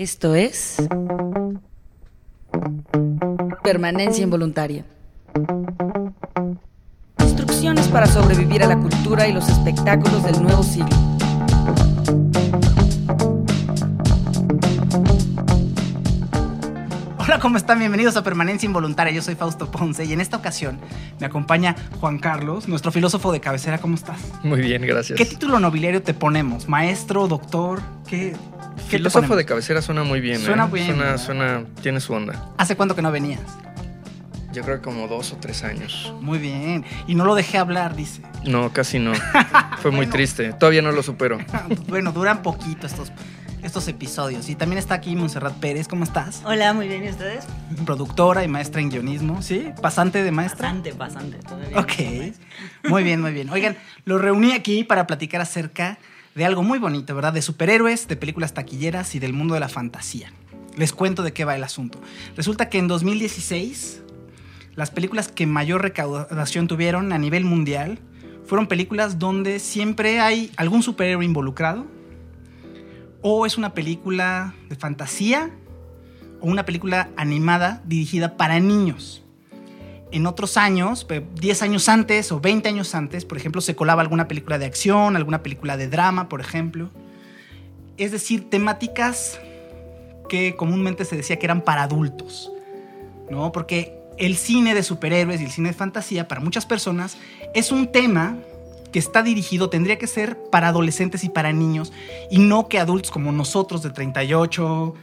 Esto es Permanencia Involuntaria. Instrucciones para sobrevivir a la cultura y los espectáculos del nuevo siglo. Hola, ¿cómo están? Bienvenidos a Permanencia Involuntaria. Yo soy Fausto Ponce y en esta ocasión me acompaña Juan Carlos, nuestro filósofo de cabecera. ¿Cómo estás? Muy bien, gracias. ¿Qué título nobiliario te ponemos? ¿Maestro, doctor? ¿Qué Filósofo de cabecera suena muy bien. Suena bien. Suena, tiene su onda. ¿Hace cuánto que no venías? Yo creo que como 2 o 3 años. Muy bien. Y no lo dejé hablar, dice. No, casi no. Fue muy triste. Todavía no lo supero. Bueno, duran poquito estos episodios. Y también está aquí Montserrat Pérez. ¿Cómo estás? Hola, muy bien. ¿Y ustedes? Productora y maestra en guionismo, ¿sí? ¿Pasante de maestra? Pasante. Todavía Ok. Muy bien, muy bien. Oigan, los reuní aquí para platicar acerca de algo muy bonito, ¿verdad? De superhéroes, de películas taquilleras y del mundo de la fantasía. Les cuento de qué va el asunto. Resulta que en 2016, las películas que mayor recaudación tuvieron a nivel mundial fueron películas donde siempre hay algún superhéroe involucrado, o es una película de fantasía, o una película animada dirigida para niños. En otros años, 10 años antes o 20 años antes, por ejemplo, se colaba alguna película de acción, alguna película de drama, por ejemplo. Es decir, temáticas que comúnmente se decía que eran para adultos, ¿no? Porque el cine de superhéroes y el cine de fantasía, para muchas personas, es un tema que está dirigido, tendría que ser para adolescentes y para niños, y no que adultos como nosotros de 38,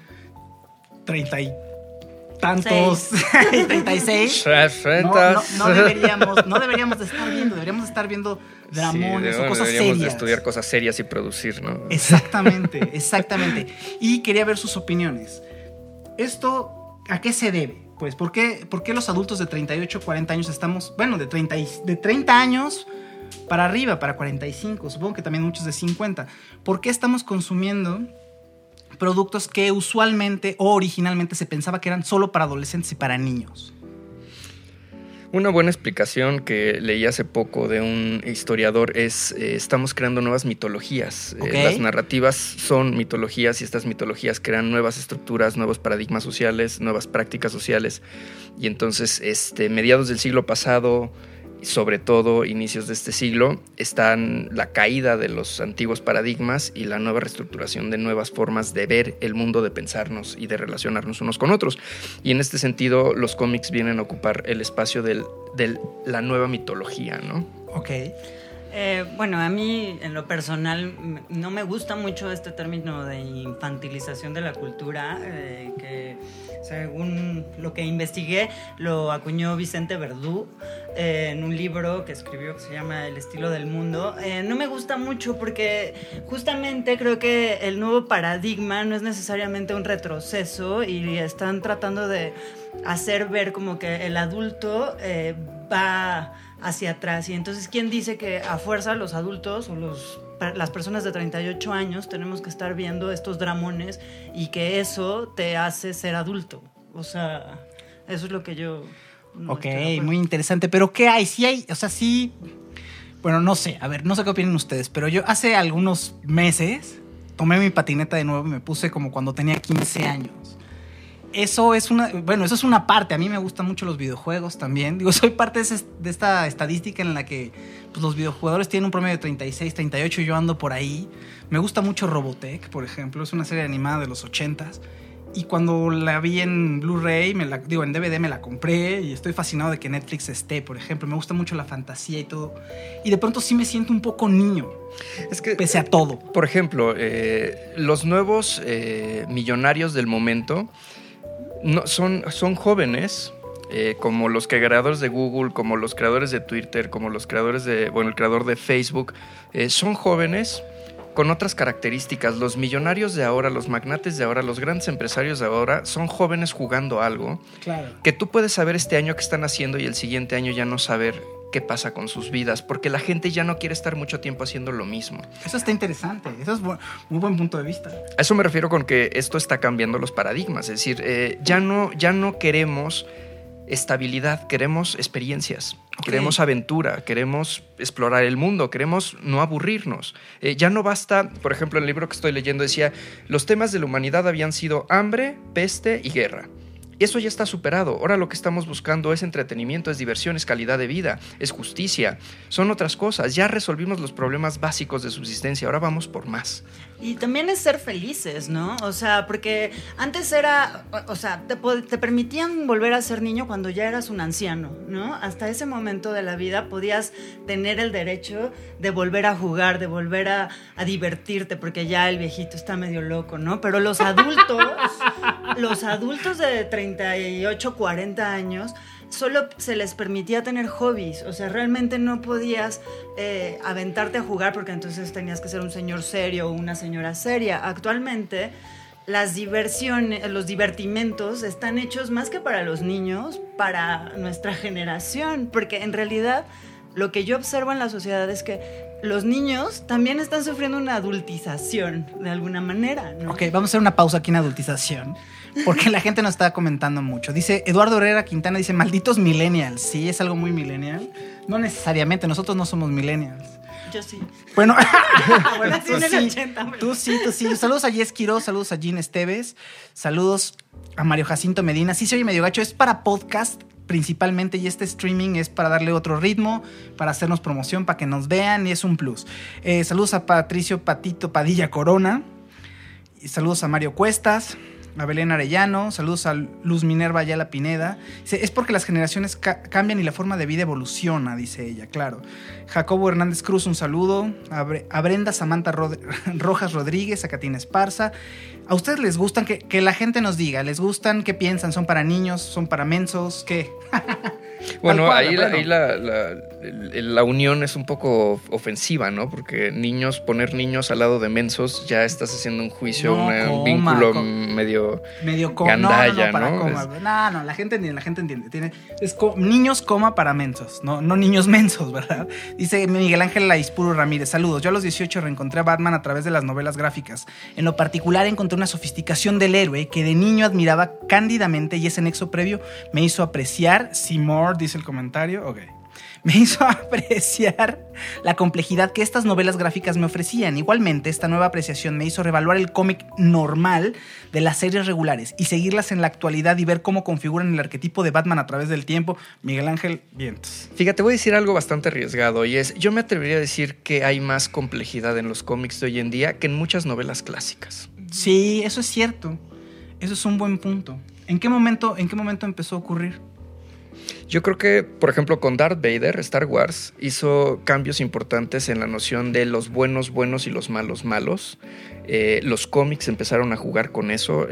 30 y tantos, 36, no deberíamos de estar viendo, deberíamos de estar viendo dramones o cosas deberíamos serias. de estudiar cosas serias y producir, ¿no? Exactamente. Y quería ver sus opiniones. ¿Esto a qué se debe? Pues, ¿por qué los adultos de 38, 40 años estamos, bueno, de 30 años para arriba, para 45, supongo que también muchos de 50? ¿Por qué estamos consumiendo productos que usualmente o originalmente se pensaba que eran solo para adolescentes y para niños? Una buena explicación que leí hace poco de un historiador es estamos creando nuevas mitologías. Okay. Las narrativas son mitologías y estas mitologías crean nuevas estructuras, nuevos paradigmas sociales, nuevas prácticas sociales. Y entonces, mediados del siglo pasado, sobre todo inicios de este siglo, están la caída de los antiguos paradigmas y la nueva reestructuración de nuevas formas de ver el mundo, de pensarnos y de relacionarnos unos con otros. Y en este sentido, los cómics vienen a ocupar el espacio de la nueva mitología, ¿no? Ok. Bueno, a mí en lo personal no me gusta mucho este término de infantilización de la cultura, que según lo que investigué lo acuñó Vicente Verdú en un libro que escribió que se llama El estilo del mundo. No me gusta mucho porque justamente creo que el nuevo paradigma no es necesariamente un retroceso y están tratando de hacer ver como que el adulto va hacia atrás, y entonces ¿quién dice que a fuerza los adultos o las personas de 38 años tenemos que estar viendo estos dramones y que eso te hace ser adulto? O sea, eso es lo que yo no Ok, estoy de acuerdo. muy interesante. Pero ¿qué hay? Sí hay, o sea, sí. Bueno, no sé, a ver, no sé qué opinan ustedes, pero yo hace algunos meses tomé mi patineta de nuevo y me puse como cuando tenía 15 años. Eso es una parte. A mí me gustan mucho los videojuegos también. Digo, soy parte de esta estadística en la que pues, los videojugadores tienen un promedio de 36, 38 y yo ando por ahí. Me gusta mucho Robotech, por ejemplo. Es una serie animada de los 80s. Y cuando la vi en Blu-ray, en DVD me la compré y estoy fascinado de que Netflix esté, por ejemplo. Me gusta mucho la fantasía y todo. Y de pronto sí me siento un poco niño. Es que, pese a todo. Por ejemplo, los nuevos millonarios del momento son jóvenes, como los creadores de Google, como los creadores de Twitter, como los creadores el creador de Facebook. Son jóvenes con otras características. Los millonarios de ahora, los magnates de ahora, los grandes empresarios de ahora son jóvenes jugando algo. Claro. Que tú puedes saber este año qué están haciendo y el siguiente año ya no saber qué pasa con sus vidas, porque la gente ya no quiere estar mucho tiempo haciendo lo mismo. Eso está interesante, eso es muy buen punto de vista. A eso me refiero con que esto está cambiando los paradigmas, es decir, ya no queremos estabilidad, queremos experiencias. Queremos aventura, queremos explorar el mundo, queremos no aburrirnos. Ya no basta, por ejemplo, en el libro que estoy leyendo decía, los temas de la humanidad habían sido hambre, peste y guerra. Eso ya está superado. Ahora lo que estamos buscando es entretenimiento, es diversión, es calidad de vida, es justicia. Son otras cosas. Ya resolvimos los problemas básicos de subsistencia. Ahora vamos por más. Y también es ser felices, ¿no? O sea, porque antes era, o sea, te permitían volver a ser niño cuando ya eras un anciano, ¿no? Hasta ese momento de la vida podías tener el derecho de volver a jugar, de volver a divertirte, porque ya el viejito está medio loco, ¿no? Pero los adultos de 38, 40 años, solo se les permitía tener hobbies. O sea, realmente no podías aventarte a jugar porque entonces tenías que ser un señor serio o una señora seria. Actualmente, las diversiones, los divertimentos están hechos más que para los niños, para nuestra generación. Porque en realidad, lo que yo observo en la sociedad es que los niños también están sufriendo una adultización de alguna manera, ¿no? Ok, vamos a hacer una pausa aquí en adultización, porque la gente nos está comentando mucho. Dice Eduardo Herrera Quintana, dice, malditos millennials. Sí, es algo muy millennial. No necesariamente, nosotros no somos millennials. Yo sí. Bueno, Nací en el 80, tú sí. Saludos a Jess Quiroz, saludos a Jean Esteves, saludos a Mario Jacinto Medina. Sí se oye medio gacho, es para podcast principalmente, y este streaming es para darle otro ritmo, para hacernos promoción, para que nos vean, y es un plus. Saludos a Patricio Patito Padilla Corona, y saludos a Mario Cuestas, a Belén Arellano, saludos a Luz Minerva Ayala Pineda. Dice, es porque las generaciones cambian y la forma de vida evoluciona, dice ella, claro. Jacobo Hernández Cruz, un saludo. A Brenda Samantha Rojas Rodríguez, a Catina Esparza. ¿A ustedes les gustan? Que la gente nos diga, ¿les gustan? ¿Qué piensan? ¿Son para niños? ¿Son para mensos? ¿Qué? Bueno, cual, ahí la unión es un poco ofensiva, ¿no? Porque poner niños al lado de mensos, ya estás haciendo un juicio, un vínculo medio gandalla, ¿no? No, la gente entiende. Es niños, para mensos, no niños mensos, ¿verdad? Dice Miguel Ángel Laispuro Ramírez, saludos. Yo a los 18 reencontré a Batman a través de las novelas gráficas. En lo particular encontré una sofisticación del héroe que de niño admiraba cándidamente, y ese nexo previo me hizo apreciar, Seymour, dice el comentario, ok. Me hizo apreciar la complejidad que estas novelas gráficas me ofrecían. Igualmente, esta nueva apreciación me hizo revaluar el cómic normal de las series regulares y seguirlas en la actualidad y ver cómo configuran el arquetipo de Batman a través del tiempo. Miguel Ángel Vientos. Fíjate, voy a decir algo bastante arriesgado, y es, yo me atrevería a decir que hay más complejidad en los cómics de hoy en día que en muchas novelas clásicas. Sí, eso es cierto. Eso es un buen punto. ¿En qué momento empezó a ocurrir? Yo creo que, por ejemplo, con Darth Vader, Star Wars hizo cambios importantes en la noción de los buenos buenos y los malos malos. Los cómics empezaron a jugar con eso.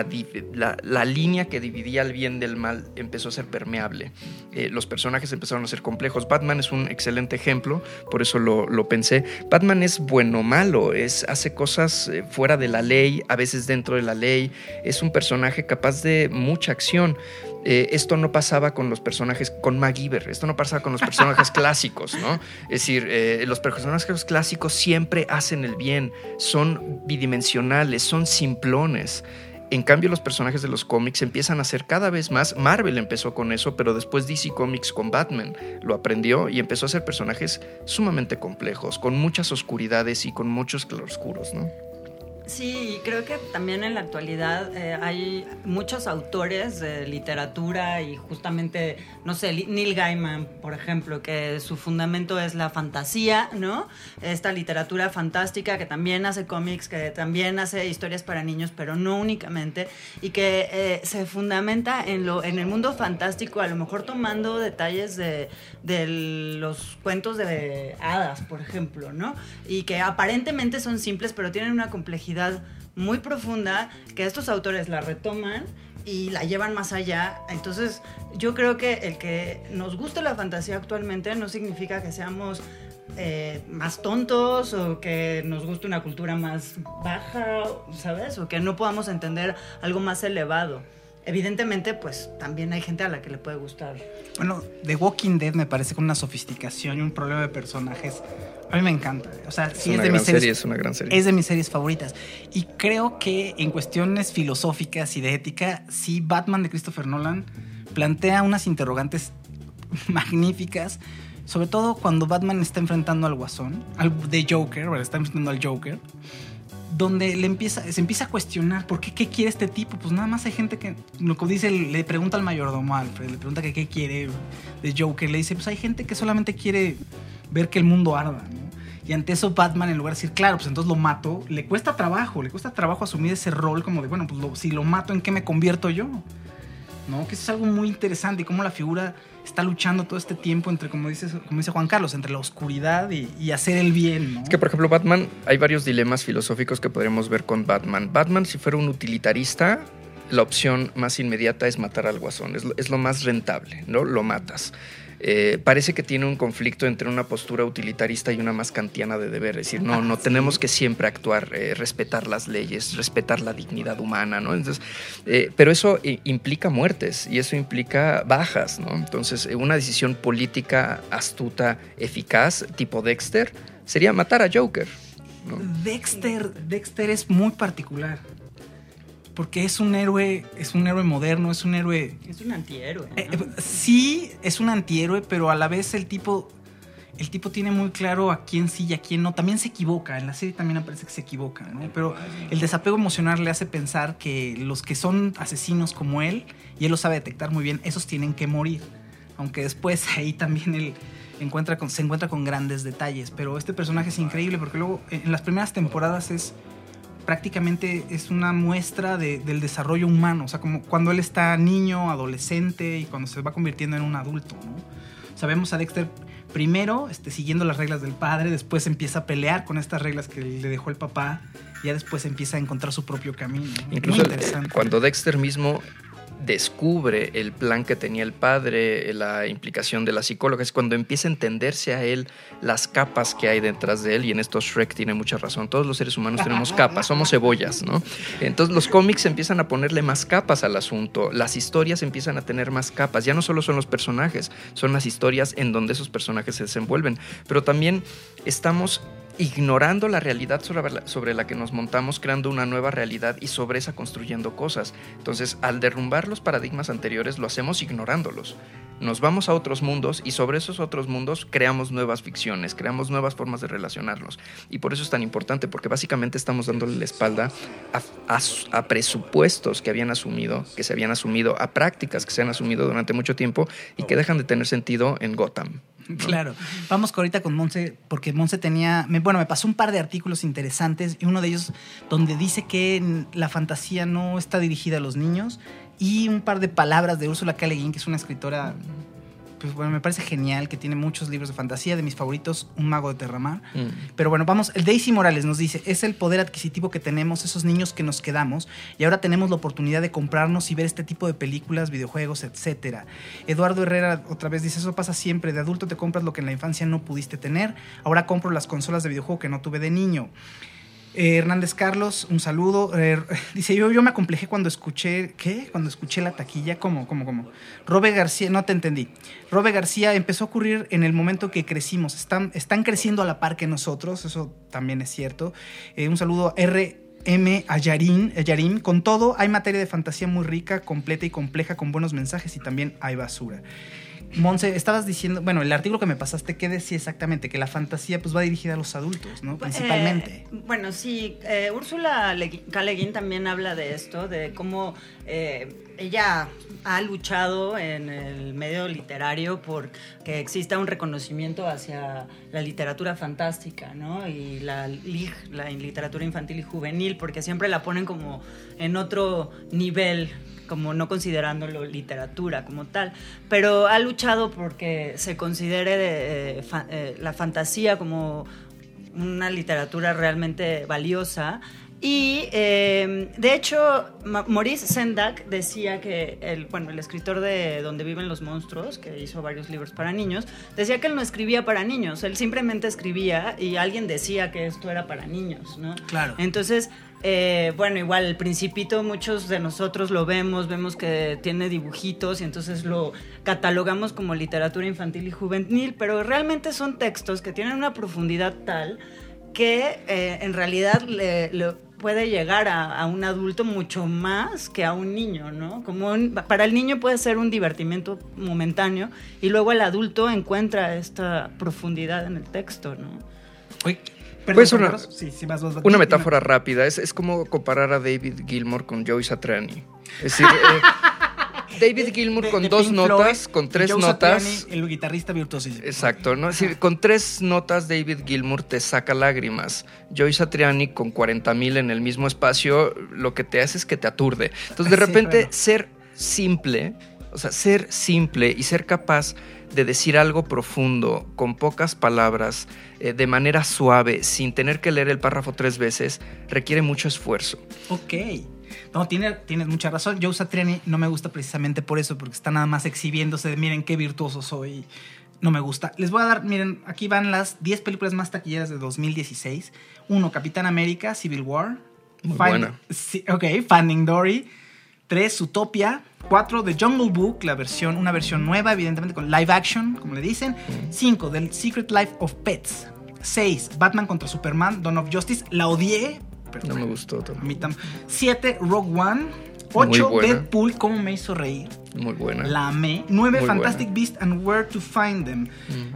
La línea que dividía el bien del mal empezó a ser permeable. Los personajes empezaron a ser complejos. Batman es un excelente ejemplo, por eso lo pensé. Batman es bueno o malo, hace cosas fuera de la ley, a veces dentro de la ley. Es un personaje capaz de mucha acción. Esto no pasaba con los personajes, con MacGyver, esto no pasaba con los personajes clásicos, ¿no? Es decir, los personajes clásicos siempre hacen el bien, son bidimensionales, son simplones. En cambio, los personajes de los cómics empiezan a ser cada vez más. Marvel empezó con eso, pero después DC Comics con Batman lo aprendió y empezó a ser personajes sumamente complejos, con muchas oscuridades y con muchos claroscuros, ¿no? Sí, creo que también en la actualidad hay muchos autores de literatura y justamente, no sé, Neil Gaiman, por ejemplo, que su fundamento es la fantasía, ¿no? Esta literatura fantástica que también hace cómics, que también hace historias para niños, pero no únicamente, y que se fundamenta en el mundo fantástico, a lo mejor tomando detalles de los cuentos de hadas, por ejemplo, ¿no? Y que aparentemente son simples, pero tienen una complejidad muy profunda, que estos autores la retoman y la llevan más allá. Entonces yo creo que el que nos guste la fantasía actualmente no significa que seamos más tontos o que nos guste una cultura más baja, ¿sabes? O que no podamos entender algo más elevado. Evidentemente, pues también hay gente a la que le puede gustar. Bueno, The Walking Dead me parece con una sofisticación y un problema de personajes. A mí me encanta. O sea, sí, es una gran serie. Es de mis series favoritas. Y creo que en cuestiones filosóficas y de ética, sí, Batman de Christopher Nolan plantea unas interrogantes magníficas, sobre todo cuando Batman está enfrentando al Guasón, de Joker, ¿verdad? Está enfrentando al Joker, donde se empieza a cuestionar ¿por qué quiere este tipo? Pues nada más hay gente que, lo que dice, le pregunta al mayordomo Alfred, le pregunta que qué quiere de Joker, le dice, pues hay gente que solamente quiere ver que el mundo arda, ¿no? Y ante eso Batman, en lugar de decir, claro, pues entonces lo mato, le cuesta trabajo asumir ese rol como de, bueno, pues si lo mato, ¿en qué me convierto yo? ¿No? Que eso es algo muy interesante y cómo la figura está luchando todo este tiempo entre, como dice Juan Carlos, entre la oscuridad y hacer el bien, ¿no? Es que, por ejemplo, Batman, hay varios dilemas filosóficos que podríamos ver con Batman. Batman, si fuera un utilitarista, la opción más inmediata es matar al Guasón. Es lo más rentable, ¿no? Lo matas. Parece que tiene un conflicto entre una postura utilitarista y una más kantiana de deber. Es decir, no tenemos que siempre actuar, respetar las leyes, respetar la dignidad humana, ¿no? Entonces, pero eso implica muertes y eso implica bajas, ¿no? Entonces, una decisión política astuta, eficaz, tipo Dexter, sería matar a Joker, ¿no? Dexter es muy particular. Porque es un héroe moderno, es un héroe... Es un antihéroe, ¿no? Sí, es un antihéroe, pero a la vez el tipo tiene muy claro a quién sí y a quién no. También se equivoca, en la serie también aparece que se equivoca, ¿no? Pero el desapego emocional le hace pensar que los que son asesinos como él, y él lo sabe detectar muy bien, esos tienen que morir. Aunque después ahí también él se encuentra con grandes detalles. Pero este personaje es increíble porque luego en las primeras temporadas prácticamente es una muestra del desarrollo humano, o sea, como cuando él está niño, adolescente y cuando se va convirtiendo en un adulto, ¿no? Sabemos a Dexter primero siguiendo las reglas del padre, después empieza a pelear con estas reglas que le dejó el papá, y ya después empieza a encontrar su propio camino, ¿no? Incluso cuando Dexter mismo descubre el plan que tenía el padre, la implicación de la psicóloga, es cuando empieza a entenderse a él las capas que hay detrás de él, y en esto Shrek tiene mucha razón. Todos los seres humanos tenemos capas, somos cebollas, ¿no? Entonces los cómics empiezan a ponerle más capas al asunto, las historias empiezan a tener más capas, ya no solo son los personajes, son las historias en donde esos personajes se desenvuelven, pero también estamos ignorando la realidad sobre la que nos montamos, creando una nueva realidad y sobre esa construyendo cosas. Entonces, al derrumbar los paradigmas anteriores, lo hacemos ignorándolos. Nos vamos a otros mundos y sobre esos otros mundos creamos nuevas ficciones, creamos nuevas formas de relacionarnos. Y por eso es tan importante, porque básicamente estamos dándole la espalda a presupuestos que se habían asumido, a prácticas que se han asumido durante mucho tiempo y que dejan de tener sentido en Gotham, ¿no? Claro. Vamos ahorita con Monse, porque Monse me pasó un par de artículos interesantes y uno de ellos donde dice que la fantasía no está dirigida a los niños, y un par de palabras de Ursula K. Le Guin, que es una escritora, pues bueno, me parece genial, que tiene muchos libros de fantasía, de mis favoritos, Un mago de Terramar. Pero bueno, vamos, el Daisy Morales nos dice, es el poder adquisitivo que tenemos, esos niños que nos quedamos, y ahora tenemos la oportunidad de comprarnos y ver este tipo de películas, videojuegos, etcétera. Eduardo Herrera otra vez dice, eso pasa siempre, de adulto te compras lo que en la infancia no pudiste tener, ahora compro las consolas de videojuego que no tuve de niño. Hernández Carlos, un saludo. Dice, yo me acomplejé cuando escuché... ¿Qué? Cuando escuché la taquilla. ¿Cómo? Robe García, no te entendí. Robe García, empezó a ocurrir en el momento que crecimos. Están creciendo a la par que nosotros, eso también es cierto. Un saludo R.M. Ayarín. Con todo, hay materia de fantasía muy rica, completa y compleja, con buenos mensajes, y también hay basura. Monse, estabas diciendo, bueno, el artículo que me pasaste, ¿qué decía exactamente? Que la fantasía pues va dirigida a los adultos, ¿no? Principalmente. Bueno, sí, Úrsula K. Le Guin también habla de esto, de cómo ella ha luchado en el medio literario por que exista un reconocimiento hacia la literatura fantástica, ¿no? Y la literatura infantil y juvenil, porque siempre la ponen como en otro nivel, como no considerándolo literatura como tal, pero ha luchado porque se considere la fantasía como una literatura realmente valiosa. Y de hecho Maurice Sendak decía que el escritor de Donde viven los monstruos, que hizo varios libros para niños, decía que él no escribía para niños, él simplemente escribía y alguien decía que esto era para niños, ¿no? Claro. Entonces igual El Principito, muchos de nosotros lo vemos que tiene dibujitos y entonces lo catalogamos como literatura infantil y juvenil, pero realmente son textos que tienen una profundidad tal que en realidad puede llegar a un adulto mucho más que a un niño, ¿no? Para el niño puede ser un divertimento momentáneo y luego el adulto encuentra esta profundidad en el texto, ¿no? Oye, Pues una metáfora rápida. Es como comparar a David Gilmour con Joe Satriani. Es decir, David Gilmour con dos notas, con tres notas. Satriani, el guitarrista virtuosísimo. Exacto, ¿no? Es decir, con 3 notas David Gilmour te saca lágrimas. Joe Satriani con 40,000 en el mismo espacio, lo que te hace es que te aturde. Entonces, de repente, ser simple y ser capaz de decir algo profundo, con pocas palabras, de manera suave, sin tener que leer el párrafo 3 veces, requiere mucho esfuerzo. Ok. No, tienes mucha razón. Joe Satriani no me gusta precisamente por eso, porque está nada más exhibiéndose de miren qué virtuoso soy. No me gusta. Les voy a dar, miren, aquí van las 10 películas más taquilleras de 2016. 1, Capitán América, Civil War. Muy buena. Finding Dory. 3, Zootopia. 4, The Jungle Book, una versión nueva, evidentemente con live action, como le dicen. 5, The Secret Life of Pets. 6, Batman contra Superman, Dawn of Justice. La odié. No me gustó todo. 7, Rogue One. 8, Deadpool, cómo me hizo reír. Muy buena. La amé. 9, Muy Fantastic buena. Beasts and Where to Find Them.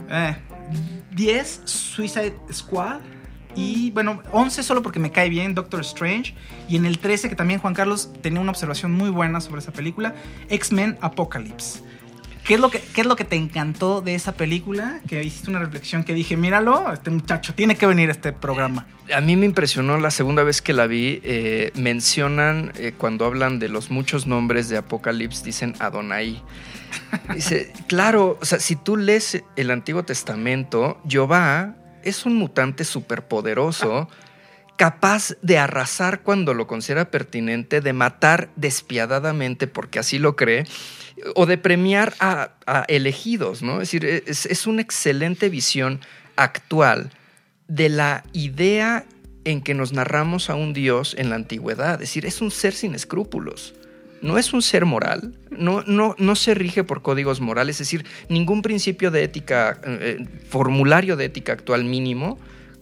10, Suicide Squad. Y bueno, 11 solo porque me cae bien, Doctor Strange. Y en el 13, que también Juan Carlos tenía una observación muy buena sobre esa película, X-Men Apocalypse. ¿Qué es lo que te encantó de esa película? Que hiciste una reflexión que dije, míralo, este muchacho tiene que venir a este programa. A mí me impresionó la segunda vez que la vi. Mencionan, cuando hablan de los muchos nombres de Apocalipsis, dicen Adonai. Dice, claro, o sea, si tú lees el Antiguo Testamento, Jehová es un mutante superpoderoso, capaz de arrasar cuando lo considera pertinente, de matar despiadadamente porque así lo cree, o de premiar a elegidos, ¿no? Es decir, es una excelente visión actual de la idea en que nos narramos a un Dios en la antigüedad. Es decir, es un ser sin escrúpulos. No es un ser moral, no se rige por códigos morales, es decir, ningún principio de ética, formulario de ética actual mínimo,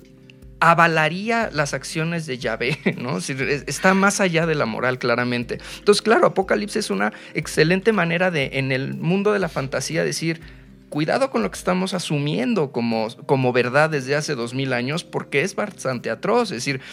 avalaría las acciones de Yahvé, ¿no? Es decir, está más allá de la moral, claramente. Entonces, claro, Apocalipsis es una excelente manera de, en el mundo de la fantasía, decir, cuidado con lo que estamos asumiendo como verdad desde hace 2000 años, porque es bastante atroz, es decir,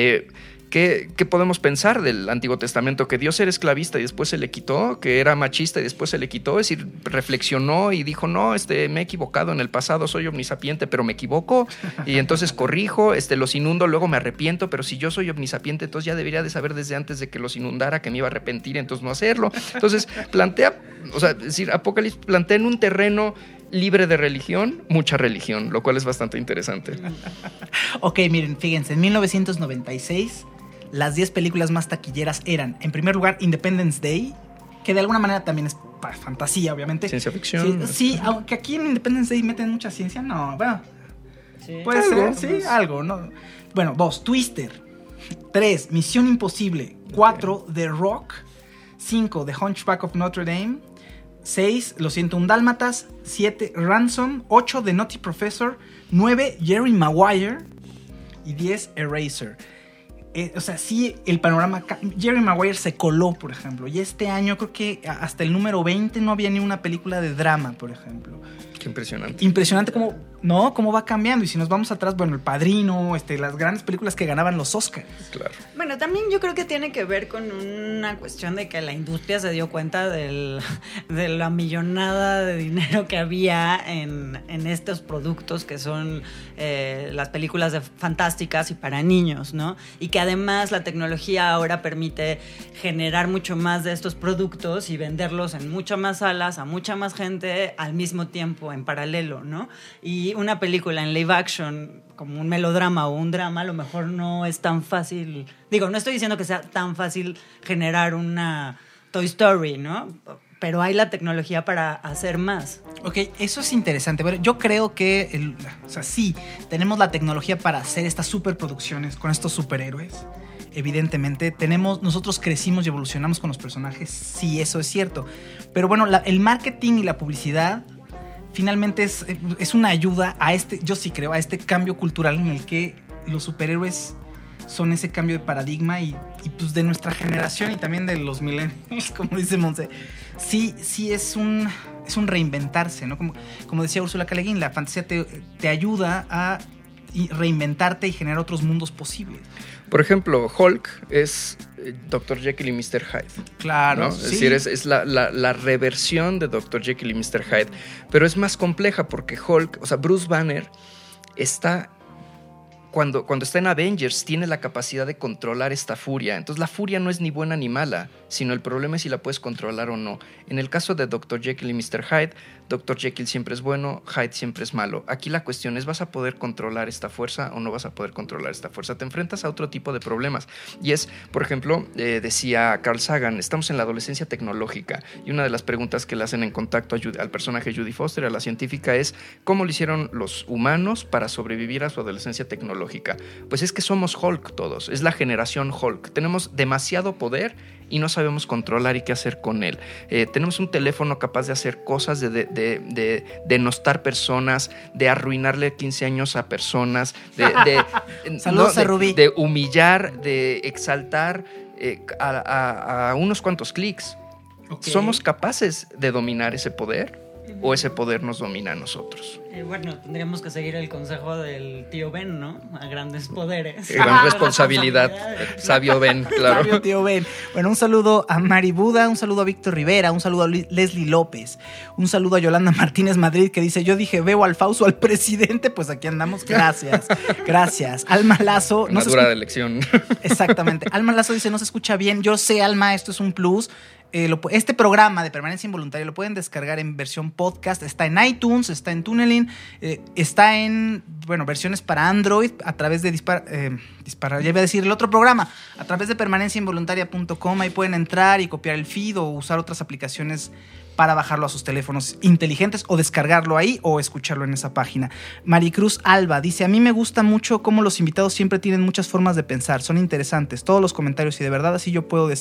¿Qué podemos pensar del Antiguo Testamento? Que Dios era esclavista y después se le quitó, que era machista y después se le quitó, es decir, reflexionó y dijo, no, me he equivocado en el pasado, soy omnisapiente, pero me equivoco, y entonces corrijo, los inundo, luego me arrepiento, pero si yo soy omnisapiente, entonces ya debería de saber desde antes de que los inundara que me iba a arrepentir, entonces no hacerlo. Entonces es decir, Apocalipsis plantea en un terreno libre de religión, mucha religión, lo cual es bastante interesante. Ok, miren, fíjense, en 1996... las 10 películas más taquilleras eran, en primer lugar, Independence Day, que de alguna manera también es fantasía, obviamente. Ciencia ficción. Sí, aunque aquí en Independence Day meten mucha ciencia, no, bueno, Sí. puede Algo, ser, sí, algo, ¿no? Bueno, 2, Twister. 3, Misión Imposible. 4, The Rock. 5, The Hunchback of Notre Dame. 6, Los 101 Dálmatas. 7, Ransom. 8, The Nutty Professor. 9, Jerry Maguire. Y 10, Eraser. O sea, sí, el panorama... Jerry Maguire se coló, por ejemplo. Y este año creo que hasta el número 20 no había ni una película de drama, por ejemplo. Qué impresionante. Impresionante cómo va cambiando. Y si nos vamos atrás, bueno, El Padrino, las grandes películas que ganaban los Oscars. Claro. Bueno, también yo creo que tiene que ver con una cuestión de que la industria se dio cuenta de la millonada de dinero que había en estos productos que son las películas fantásticas y para niños, ¿no? Y que además la tecnología ahora permite generar mucho más de estos productos y venderlos en muchas más salas, a mucha más gente al mismo tiempo, en paralelo, ¿no? Y una película en live action, como un melodrama o un drama, a lo mejor no es tan fácil. Digo, no estoy diciendo que sea tan fácil generar una Toy Story, ¿no? Pero hay la tecnología para hacer más. Ok, eso es interesante. Bueno, yo creo que, sí, tenemos la tecnología para hacer estas superproducciones con estos superhéroes. Evidentemente, nosotros crecimos y evolucionamos con los personajes. Sí, eso es cierto. Pero bueno, el marketing y la publicidad finalmente es una ayuda yo sí creo, a este cambio cultural en el que los superhéroes son ese cambio de paradigma y pues de nuestra generación y también de los millennials, como dice Monse. Sí es un reinventarse, ¿no? Como decía Ursula K. Le Guin, la fantasía te ayuda a reinventarte y generar otros mundos posibles. Por ejemplo, Hulk es Dr. Jekyll y Mr. Hyde. Claro, ¿no? sí. Es decir, es la reversión de Dr. Jekyll y Mr. Hyde. Pero es más compleja porque Hulk, o sea, Bruce Banner está... Cuando está en Avengers tiene la capacidad de controlar esta furia. Entonces la furia no es ni buena ni mala, sino el problema es si la puedes controlar o no. En el caso de Dr. Jekyll y Mr. Hyde, Dr. Jekyll siempre es bueno, Hyde siempre es malo. Aquí la cuestión es, ¿vas a poder controlar esta fuerza o no vas a poder controlar esta fuerza? Te enfrentas a otro tipo de problemas. Y es, por ejemplo, decía Carl Sagan, estamos en la adolescencia tecnológica y una de las preguntas que le hacen en contacto al personaje Judy Foster, a la científica, es ¿cómo lo hicieron los humanos para sobrevivir a su adolescencia tecnológica? Pues es que somos Hulk todos, es la generación Hulk. Tenemos demasiado poder y no sabemos controlar y qué hacer con él. Tenemos un teléfono capaz de hacer cosas, de denostar personas, de arruinarle 15 años a personas, Saludos a Rubí. De humillar, de exaltar a unos cuantos clics. Okay. ¿Somos capaces de dominar ese poder? ¿O ese poder nos domina a nosotros? Bueno, tendríamos que seguir el consejo del tío Ben, ¿no? A grandes poderes. Gran responsabilidad. Sabio Ben, claro. Sabio tío Ben. Bueno, un saludo a Mari Buda, un saludo a Víctor Rivera, un saludo a Leslie López, un saludo a Yolanda Martínez Madrid que dice, yo dije, veo al Fausto al presidente, pues aquí andamos. Gracias, gracias. Alma Lazo. Una dura elección. Exactamente. Alma Lazo dice, no se escucha bien. Yo sé, Alma, esto es un plus. Este programa de Permanencia Involuntaria lo pueden descargar en versión podcast. Está en iTunes, está en Tunein, está en, versiones para Android a través de ya iba a decir el otro programa, a través de permanenciainvoluntaria.com. Ahí pueden entrar y copiar el feed o usar otras aplicaciones para bajarlo a sus teléfonos inteligentes o descargarlo ahí o escucharlo en esa página. Maricruz Alba dice, a mí me gusta mucho cómo los invitados siempre tienen muchas formas de pensar, son interesantes, todos los comentarios y de verdad así yo puedo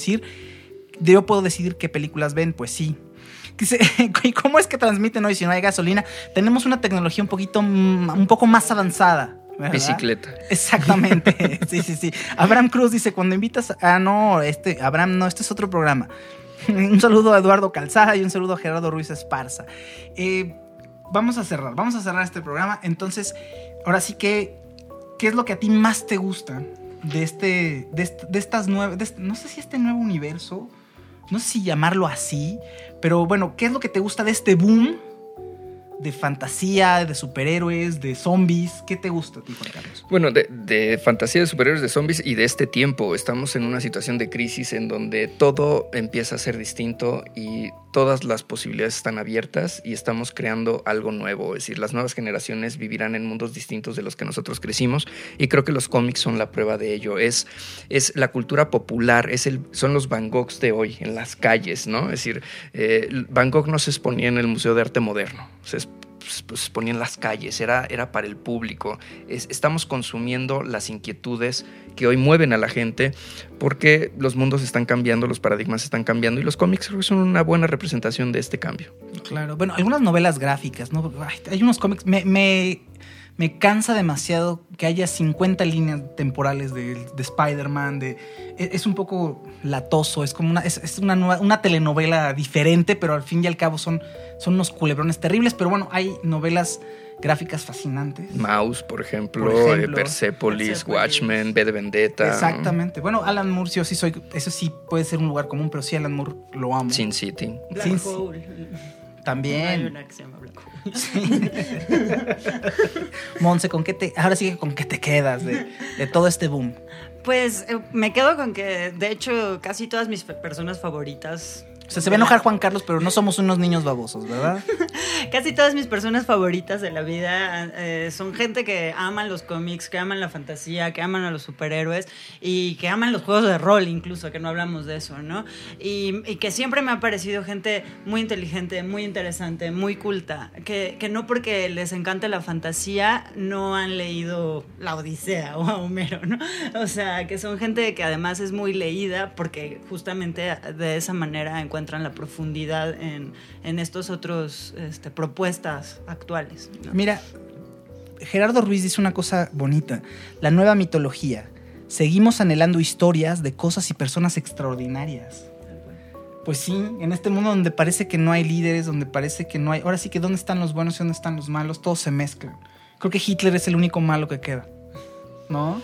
decidir qué películas ven, pues sí. Dice, ¿y cómo es que transmiten hoy si no hay gasolina? Tenemos una tecnología un poco más avanzada, ¿verdad? Bicicleta. Exactamente. Sí. Abraham Cruz dice, cuando invitas Abraham, no, este es otro programa. Un saludo a Eduardo Calzada y un saludo a Gerardo Ruiz Esparza. Vamos a cerrar este programa. Entonces, ahora sí que, ¿qué es lo que a ti más te gusta de estas nuevas, no sé si este nuevo universo, no sé si llamarlo así, pero bueno, ¿qué es lo que te gusta de este boom de fantasía, de superhéroes, de zombies? ¿Qué te gusta a ti, Juan Carlos? Bueno, de fantasía, de superhéroes, de zombies y de este tiempo. Estamos en una situación de crisis en donde todo empieza a ser distinto y todas las posibilidades están abiertas y estamos creando algo nuevo. Es decir, las nuevas generaciones vivirán en mundos distintos de los que nosotros crecimos y creo que los cómics son la prueba de ello. Es la cultura popular, son los Van Goghs de hoy en las calles, ¿no? Es decir, Van Gogh no se exponía en el Museo de Arte Moderno, se exponía en las calles, era para el público. Estamos consumiendo las inquietudes que hoy mueven a la gente porque los mundos están cambiando, los paradigmas están cambiando y los cómics creo que son una buena representación de este cambio. Claro, bueno, algunas novelas gráficas, ¿no? Hay unos cómics, me cansa demasiado que haya 50 líneas temporales de Spider-Man, es un poco latoso, es como una telenovela diferente, pero al fin y al cabo son unos culebrones terribles, pero bueno, hay novelas gráficas fascinantes. Mouse, por ejemplo Persepolis, Watchmen, V de Vendetta. Exactamente. Bueno, Alan Moore, eso sí puede ser un lugar común, pero sí Alan Moore lo amo. Sin City. Black Hole. También. Hay una que se llama Black Hole. Sí. Monse, ahora sí que con qué te quedas de todo este boom? Pues me quedo con que, de hecho, casi todas mis personas favoritas... O sea, se va a enojar Juan Carlos, pero no somos unos niños babosos, ¿verdad? Casi todas mis personas favoritas de la vida son gente que aman los cómics, que aman la fantasía, que aman a los superhéroes y que aman los juegos de rol incluso, que no hablamos de eso, ¿no? Y que siempre me ha parecido gente muy inteligente, muy interesante, muy culta, que no porque les encante la fantasía no han leído la Odisea o a Homero, ¿no? O sea, que son gente que además es muy leída porque justamente de esa manera encuentran la profundidad en estos otros propuestas actuales, ¿no? Mira, Gerardo Ruiz dice una cosa bonita, la nueva mitología. seguimos anhelando historias de cosas y personas extraordinarias. Pues sí, en este mundo donde parece que no hay líderes, donde parece que no hay... Ahora sí que dónde están los buenos y dónde están los malos, todos se mezclan. Creo que Hitler es el único malo que queda, ¿no?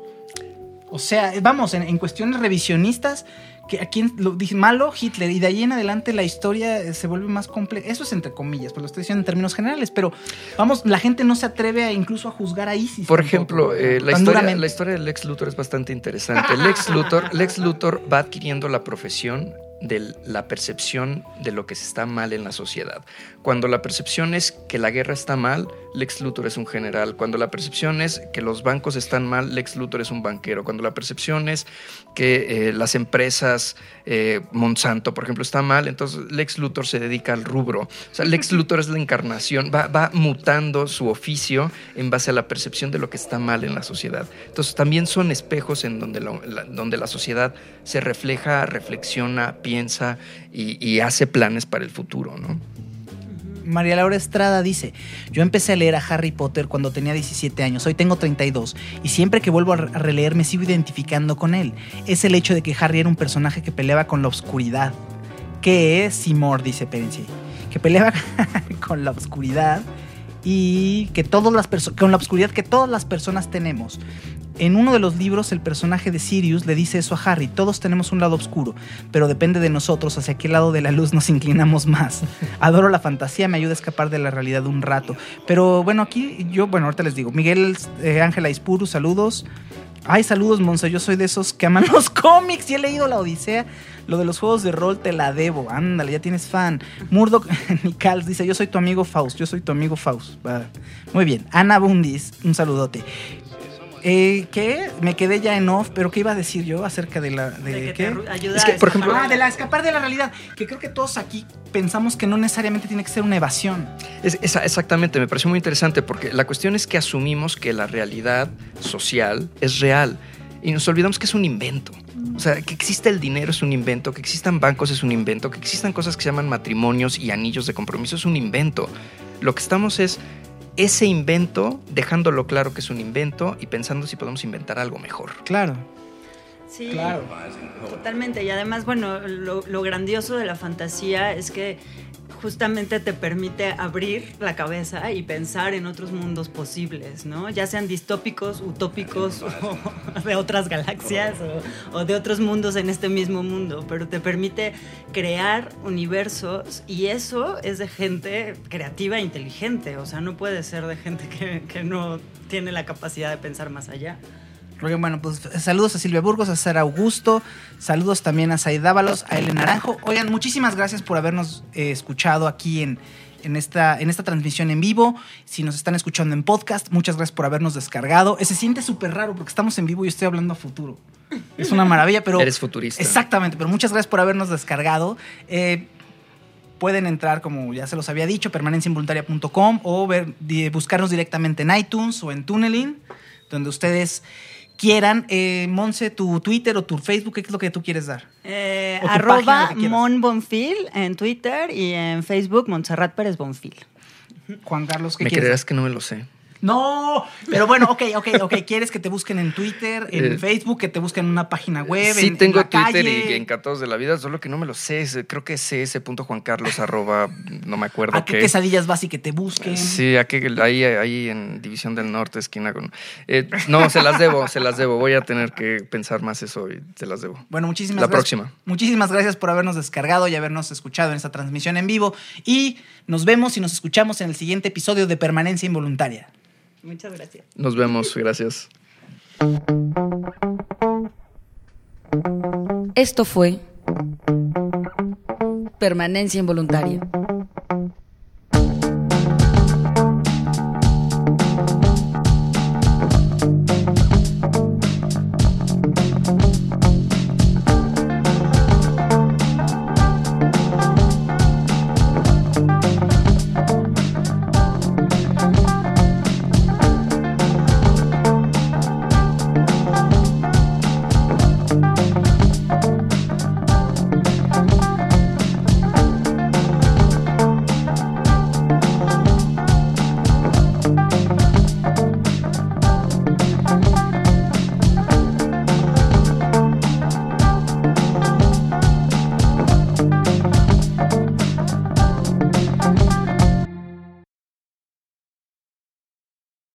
O sea, vamos, en cuestiones revisionistas, que a quién lo dice malo, Hitler, y de ahí en adelante la historia se vuelve más compleja. Eso es entre comillas, pues lo estoy diciendo en términos generales, pero vamos, la gente no se atreve incluso a juzgar a ISIS. Por ejemplo, la historia de Lex Luthor es bastante interesante. Lex Luthor va adquiriendo la profesión de la percepción de lo que está mal en la sociedad. Cuando la percepción es que la guerra está mal, Lex Luthor es un general. Cuando la percepción es que los bancos están mal, Lex Luthor es un banquero. Cuando la percepción es que las empresas, Monsanto, por ejemplo, está mal, entonces Lex Luthor se dedica al rubro. O sea, Lex Luthor es la encarnación, va mutando su oficio en base a la percepción de lo que está mal en la sociedad. Entonces también son espejos en donde la sociedad se refleja, reflexiona, piensa y hace planes para el futuro, ¿no? María Laura Estrada dice: yo empecé a leer a Harry Potter cuando tenía 17 años, hoy tengo 32 y siempre que vuelvo a releer me sigo identificando con él. Es el hecho de que Harry era un personaje que peleaba con la oscuridad. ¿Qué es Seymour? Dice Perenci. Que peleaba con la oscuridad y que con la oscuridad que todas las personas tenemos. En uno de los libros, el personaje de Sirius le dice eso a Harry: todos tenemos un lado oscuro, pero depende de nosotros hacia qué lado de la luz nos inclinamos más. Adoro la fantasía, me ayuda a escapar de la realidad un rato. Pero bueno, aquí ahorita les digo. Miguel Ángela Ispuru, saludos. Ay, saludos, Monse, yo soy de esos que aman los cómics y he leído La Odisea. Lo de los juegos de rol te la debo. Ándale, ya tienes fan. Murdoch Nicals dice: yo soy tu amigo Faust. Muy bien. Ana Bundis, un saludote. ¿Qué? Me quedé ya en off, pero ¿qué iba a decir yo acerca de la... de ¿qué? Es que, por ejemplo... de la escapar de la realidad, que creo que todos aquí pensamos que no necesariamente tiene que ser una evasión. Exactamente, me pareció muy interesante porque la cuestión es que asumimos que la realidad social es real y nos olvidamos que es un invento. O sea, que exista el dinero es un invento, que existan bancos es un invento, que existan cosas que se llaman matrimonios y anillos de compromiso es un invento. Lo que estamos es ese invento, dejándolo claro que es un invento y pensando si podemos inventar algo mejor. Claro. Sí, claro. Totalmente. Y además, bueno, lo grandioso de la fantasía es que justamente te permite abrir la cabeza y pensar en otros mundos posibles, ¿no? Ya sean distópicos, utópicos o de otras galaxias o de otros mundos en este mismo mundo, pero te permite crear universos y eso es de gente creativa e inteligente, o sea, no puede ser de gente que no tiene la capacidad de pensar más allá. Bueno, pues saludos a Silvia Burgos, a Sara Augusto, saludos también a Said Dávalos, a Ellen Naranjo. Oigan, muchísimas gracias por habernos escuchado aquí en esta transmisión en vivo. Si nos están escuchando en podcast, muchas gracias por habernos descargado. Se siente súper raro porque estamos en vivo y estoy hablando a futuro. Es una maravilla, pero... Eres futurista. Exactamente, pero muchas gracias por habernos descargado. Pueden entrar, como ya se los había dicho, permanenciainvoluntaria.com o buscarnos directamente en iTunes o en Tuneling, donde ustedes quieran. Monse, tu Twitter o tu Facebook, ¿qué es lo que tú quieres dar? @monbonfil en Twitter y en Facebook Montserrat Pérez Bonfil. Juan Carlos, ¿qué ¿Me quieres? creerás que no me lo sé? No, pero bueno, ok. ¿Quieres que te busquen en Twitter, en Facebook, que te busquen en una página web? Sí, en tengo la Twitter calle? y encantados de la vida, solo que no me lo sé. Creo que es cs.juancarlos @ no me acuerdo ¿A qué quesadillas vas y que te busquen? Sí, ahí en División del Norte, esquina con... no, se las debo. Voy a tener que pensar más eso y se las debo. Bueno, muchísimas gracias. Próxima. Muchísimas gracias por habernos descargado y habernos escuchado en esta transmisión en vivo. Y nos vemos y nos escuchamos en el siguiente episodio de Permanencia Involuntaria. Muchas gracias. Nos vemos, gracias. Esto fue Permanencia Involuntaria.